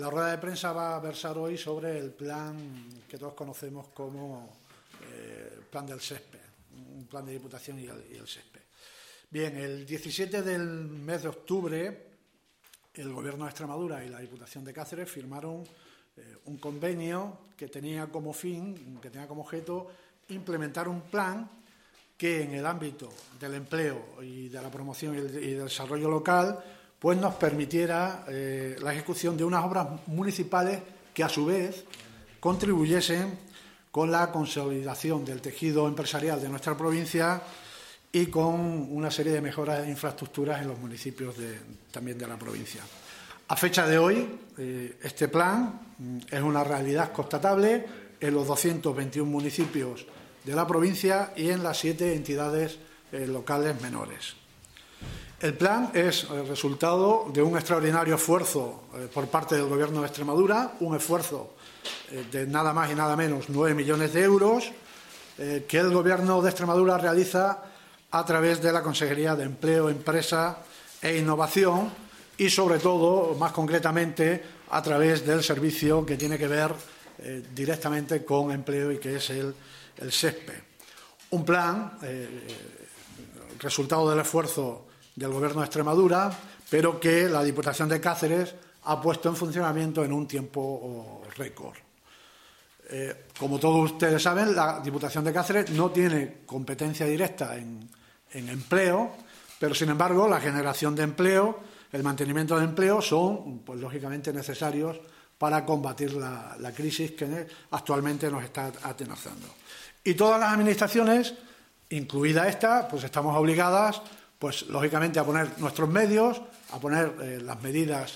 La rueda de prensa va a versar hoy sobre el plan que todos conocemos como plan del SESPE, un plan de Diputación y el SESPE. Bien, el 17 del mes de octubre, el Gobierno de Extremadura y la Diputación de Cáceres firmaron un convenio que tenía como fin, que tenía como objeto, implementar un plan que en el ámbito del empleo y de la promoción y del desarrollo local pues nos permitiera la ejecución de unas obras municipales que a su vez contribuyesen con la consolidación del tejido empresarial de nuestra provincia y con una serie de mejoras de infraestructuras en los municipios también de la provincia. A fecha de hoy, este plan es una realidad constatable en los 221 municipios de la provincia y en las 7 entidades locales menores. El plan es el resultado de un extraordinario esfuerzo por parte del Gobierno de Extremadura, un esfuerzo de nada más y nada menos 9 millones de euros que el Gobierno de Extremadura realiza a través de la Consejería de Empleo, Empresa e Innovación y, sobre todo, más concretamente, a través del servicio que tiene que ver directamente con empleo y que es el SESPE. Un plan, resultado del esfuerzo del Gobierno de Extremadura, pero que la Diputación de Cáceres ha puesto en funcionamiento en un tiempo récord. Como todos ustedes saben, la Diputación de Cáceres no tiene competencia directa en empleo, pero sin embargo la generación de empleo, el mantenimiento de empleo son, pues lógicamente, necesarios para combatir la crisis que actualmente nos está atenazando. Y todas las administraciones, incluida esta, pues estamos obligadas, pues lógicamente, a poner nuestros medios, a poner las medidas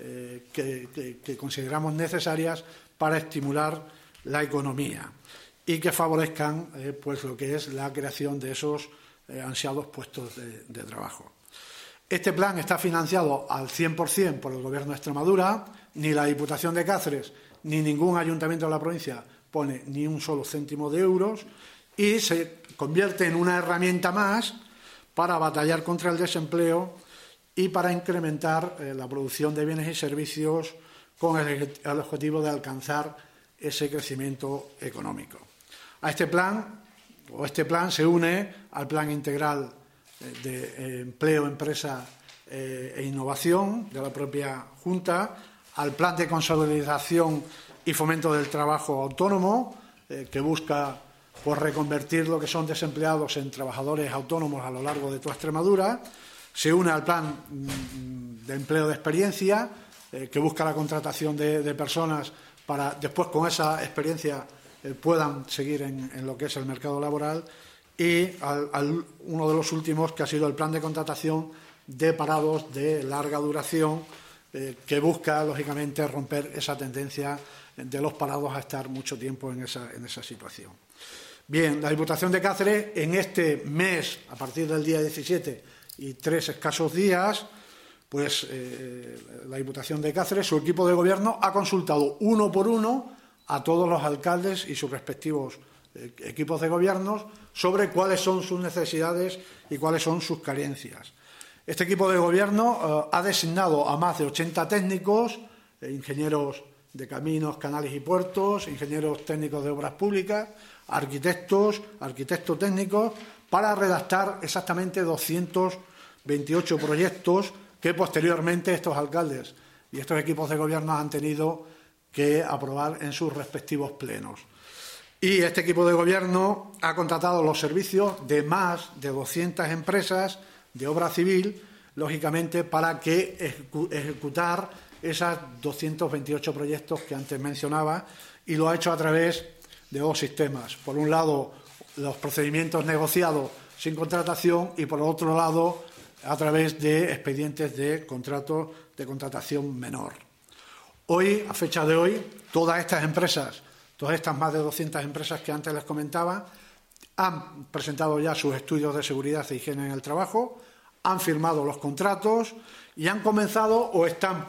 que consideramos necesarias para estimular la economía y que favorezcan pues lo que es la creación de esos ansiados puestos de trabajo. Este plan está financiado al 100% por el Gobierno de Extremadura. Ni la Diputación de Cáceres ni ningún ayuntamiento de la provincia pone ni un solo céntimo de euros y se convierte en una herramienta más para batallar contra el desempleo y para incrementar la producción de bienes y servicios con el objetivo de alcanzar ese crecimiento económico. Este plan se une al Plan Integral de Empleo, Empresa e Innovación de la propia Junta, al Plan de Consolidación y Fomento del Trabajo Autónomo, que busca reconvertir lo que son desempleados en trabajadores autónomos a lo largo de toda Extremadura. Se une al Plan de Empleo de Experiencia, que busca la contratación de personas para después, con esa experiencia, puedan seguir en lo que es el mercado laboral, y uno de los últimos, que ha sido el Plan de Contratación de Parados de Larga Duración, que busca, lógicamente, romper esa tendencia de los parados a estar mucho tiempo en esa situación. Bien, la Diputación de Cáceres, en este mes, a partir del día 17 y 3 escasos días, pues la Diputación de Cáceres, su equipo de gobierno, ha consultado uno por uno a todos los alcaldes y sus respectivos equipos de gobierno sobre cuáles son sus necesidades y cuáles son sus carencias. Este equipo de gobierno ha designado a más de 80 técnicos, ingenieros de caminos, canales y puertos, ingenieros técnicos de obras públicas, arquitectos técnicos, para redactar exactamente 228 proyectos que posteriormente estos alcaldes y estos equipos de gobierno han tenido que aprobar en sus respectivos plenos. Y este equipo de gobierno ha contratado los servicios de más de 200 empresas de obra civil, lógicamente, para que ejecutar esos 228 proyectos que antes mencionaba, y lo ha hecho a través de 2 sistemas. Por un lado, los procedimientos negociados sin contratación, y por otro lado, a través de expedientes de contratos de contratación menor. Hoy, a fecha de hoy, todas estas más de 200 empresas que antes les comentaba, han presentado ya sus estudios de seguridad e higiene en el trabajo, han firmado los contratos y han comenzado o se están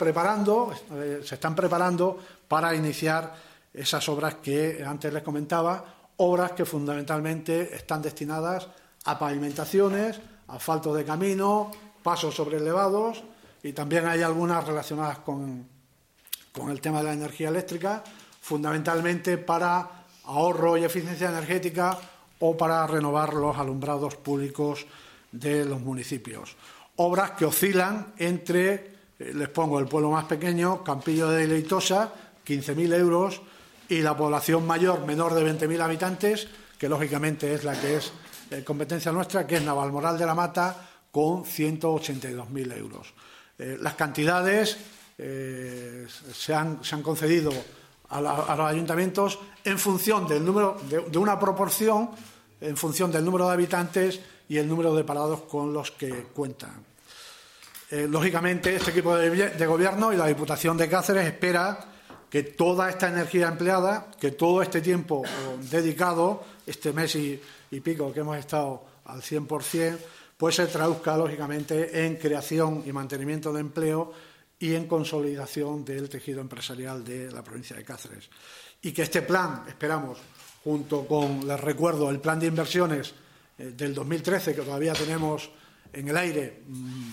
preparando para iniciar esas obras que antes les comentaba, obras que fundamentalmente están destinadas a pavimentaciones, asfalto de camino, pasos sobre elevados, y también hay algunas relacionadas con con el tema de la energía eléctrica, fundamentalmente para ahorro y eficiencia energética o para renovar los alumbrados públicos de los municipios. Obras que oscilan entre, les pongo el pueblo más pequeño, Campillo de Leitosa, 15.000 euros, y la población mayor, menor de 20.000 habitantes, que lógicamente es la que es competencia nuestra, que es Navalmoral de la Mata, con 182.000 euros. Las cantidades se han concedido a los ayuntamientos en función del número, de una proporción, en función del número de habitantes y el número de parados con los que cuentan. Lógicamente, este equipo de gobierno y la Diputación de Cáceres espera que toda esta energía empleada, que todo este tiempo dedicado, este mes y pico que hemos estado al 100%, pues se traduzca, lógicamente, en creación y mantenimiento de empleo y en consolidación del tejido empresarial de la provincia de Cáceres. Y que este plan, esperamos, junto con, les recuerdo, el plan de inversiones del 2013, que todavía tenemos en el aire,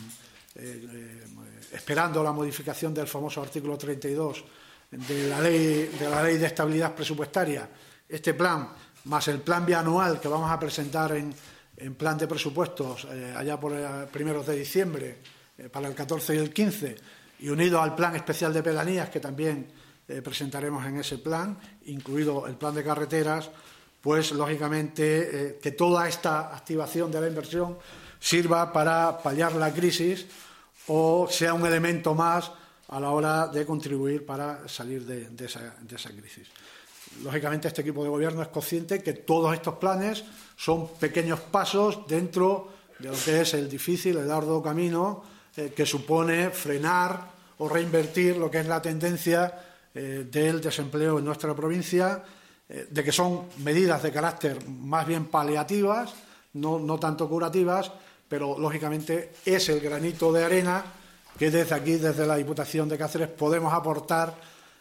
esperando la modificación del famoso artículo 32 de la ley de estabilidad presupuestaria, este plan, más el plan bianual que vamos a presentar en plan de presupuestos allá por primeros de diciembre, para el 14 y el 15, y unido al plan especial de pedanías que también presentaremos en ese plan, incluido el plan de carreteras, pues lógicamente que toda esta activación de la inversión sirva para paliar la crisis o sea un elemento más a la hora de contribuir para salir de esa crisis. Lógicamente, este equipo de gobierno es consciente que todos estos planes son pequeños pasos dentro de lo que es el difícil, el arduo camino que supone frenar o reinvertir lo que es la tendencia del desempleo en nuestra provincia, de que son medidas de carácter más bien paliativas, no tanto curativas, pero lógicamente es el granito de arena que desde aquí, desde la Diputación de Cáceres, podemos aportar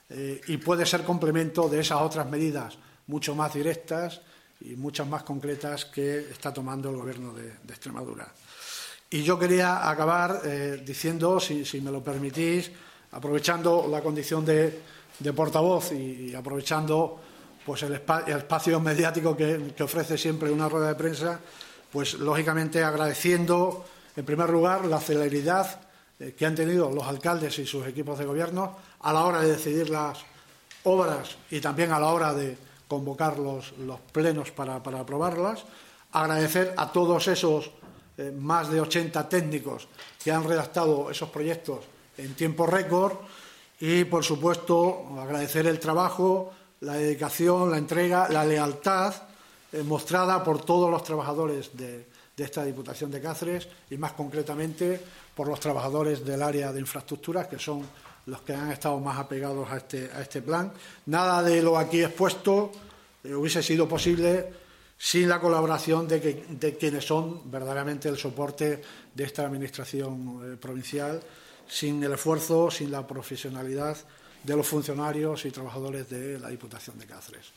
y puede ser complemento de esas otras medidas mucho más directas y muchas más concretas que está tomando el Gobierno de Extremadura. Y yo quería acabar diciendo, si me lo permitís, aprovechando la condición de portavoz y aprovechando pues el espacio mediático que ofrece siempre una rueda de prensa, pues lógicamente agradeciendo en primer lugar la celeridad que han tenido los alcaldes y sus equipos de gobierno a la hora de decidir las obras y también a la hora de convocar los plenos para aprobarlas. Agradecer a todos esos más de 80 técnicos que han redactado esos proyectos en tiempo récord y, por supuesto, agradecer el trabajo, la dedicación, la entrega, la lealtad mostrada por todos los trabajadores de esta Diputación de Cáceres y, más concretamente, por los trabajadores del área de infraestructuras, que son los que han estado más apegados a este plan. Nada de lo aquí expuesto hubiese sido posible sin la colaboración de quienes son verdaderamente el soporte de esta Administración provincial, sin el esfuerzo, sin la profesionalidad de los funcionarios y trabajadores de la Diputación de Cáceres.